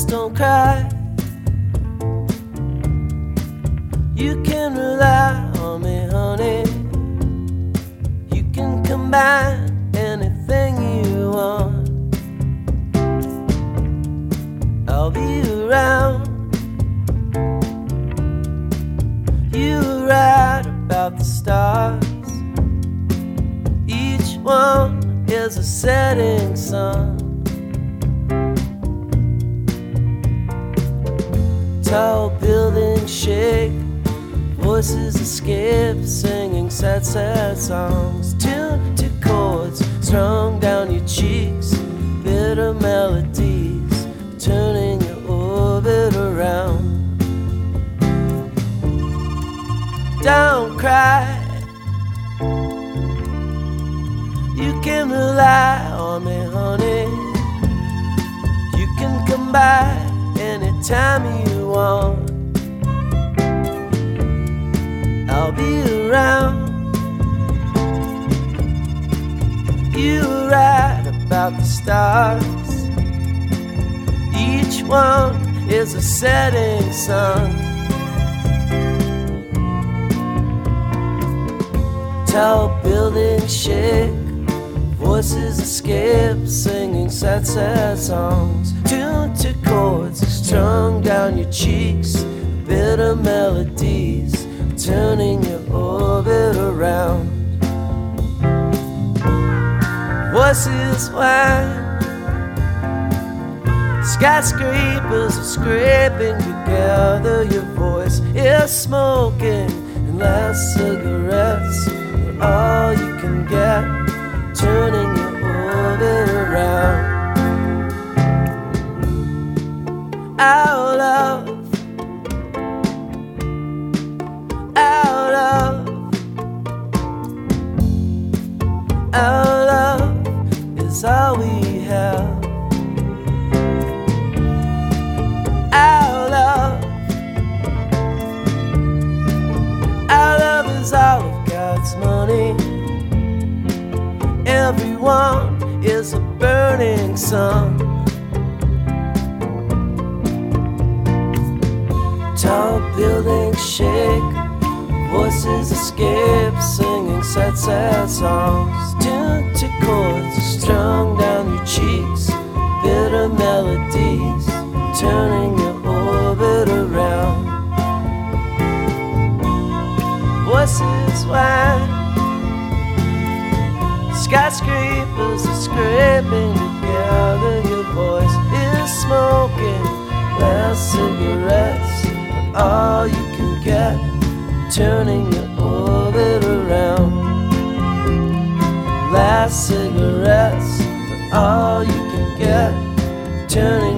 Just don't cry. You can rely on me, honey. You can combine anything you want. I'll be around. You were right about the stars. Each one is a setting sun. Tall buildings shake, voices escape, singing sad, sad songs, tuned to chords strung down your cheeks, bitter melodies turning your orbit around. Don't cry. You can rely on me, honey. You can come by anytime you want. I'll be around. You were right about the stars. Each one is a setting sun. Tall buildings shake, voices escape, singing sad, sad songs, tuned to chords strung down your cheeks, bitter melodies turning your orbit around. Voices whine, skyscrapers are scraping together. Your voice is smoking, and last cigarettes are all you can get, turning your orbit around. Our love, our love, our love is all we have. Our love is all of God's money. Everyone is a burning sun. Tall buildings shake, voices escape, singing sad, sad songs, tuned to chords strung down your cheeks, bitter melodies turning your orbit around. Voices whine, skyscrapers are scraping together. Your voice is smoking, last cigarettes are all you can get, turning your orbit around. Last cigarettes are all you can get, turning